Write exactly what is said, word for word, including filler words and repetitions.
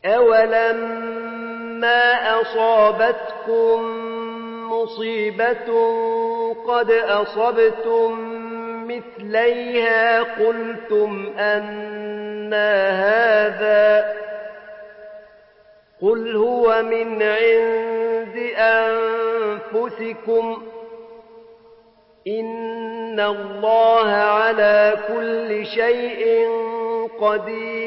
أَوَلَمَّا أَصَابَتْكُم مُّصِيبَةٌ قَدْ أَصَبْتُم مِّثْلَيْهَا قُلْتُمْ أَنَّىٰ هَٰذَا ۖ قُلْ هُوَ مِنْ عِندِ أَنفُسِكُمْ ۗ إِنَّ اللَّهَ عَلَىٰ كُلِّ شَيْءٍ قَدِيرٌ